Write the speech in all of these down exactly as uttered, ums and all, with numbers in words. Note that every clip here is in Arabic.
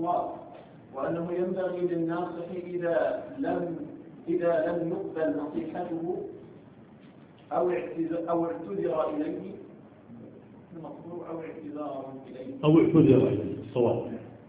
الله، وأنه ينبغي للناصح إذا لم إذا لم يقبل نصيحته أو اعتذر أو اعتذر إليه أو اعتذار إليه أو اعتذر إليه الصواب.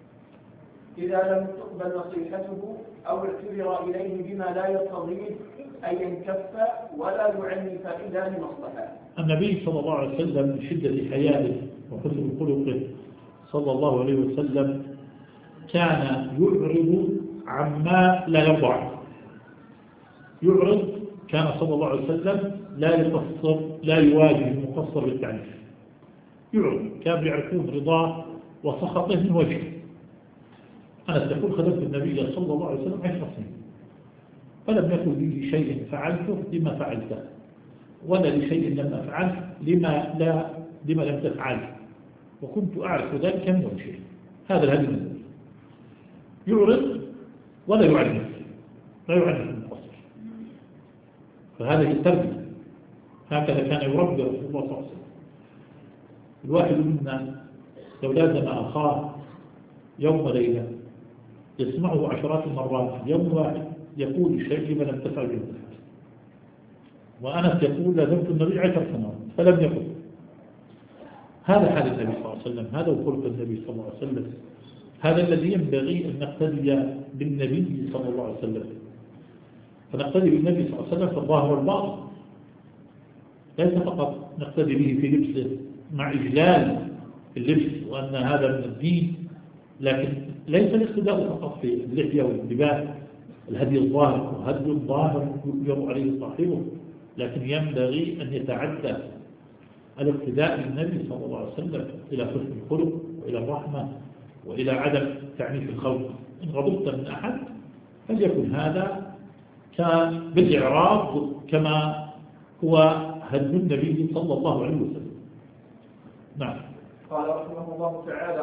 إذا لم تقبل نصيحته أو اعتذر إليه بما لا يقتضيه أن ينكف ولا يعنف إلا لمصلحة. النبي صلى الله عليه وسلم من شدة حيائه وحسن خلقه صلى الله عليه وسلم كان يعرض عما لا يرضى عنه. يعرض، كان صلى الله عليه وسلم لا يقصر، لا يواجه المقصر بالتعنيف. يعرض، كان يعرفون رضاه وسخطه من وجهه. أنا سأقول خدمت النبي صلى الله عليه وسلم عشر سنين، فلم يكن لي شيء فعلته لما فعلته، ولا لشيء لم أفعله لما, لا لما لم تفعله، وكنت أعرف ذلك من وجهه. هذا الهدي النبي، يعرض ولا يعنف، لا يعنف المقصر. فهذه التربية، هكذا كان يربي رسول الله صلى الله عليه وسلم. الواحد منا لو لازم أخاه يوم ليلة يسمعه عشرات المرات، يوم واحد يقول الشيء لما لم تفعل يوم واحد. وأنس يقول لازمت النبي عشر سنوات فلم يقل. هذا حال النبي صلى الله عليه وسلم، هذا هو خلق النبي صلى الله عليه وسلم. هذا الذي ينبغي أن نقتدي بالنبي صلى الله عليه وسلم. فنقتدي بالنبي صلى الله عليه وسلم في الظاهر والباطن، ليس فقط نقتدي به في لبسه مع إجلال اللبس وأن هذا من الدين، لكن ليس الاقتداء فقط في اللحية واللباس، الهدي الظاهر وهدي الظاهر يؤجر عليه صاحبه، لكن ينبغي أن يتعدى الاقتداء بالنبي صلى الله عليه وسلم إلى حسن الخلق وإلى الرحمة وإلى عدم تعنيف الخلق. إن غضبت من أحد فليكن هذا كان بالإعراض كما هو هدي النبي صلى الله عليه وسلم. نعم. قال رحمه الله تعالى: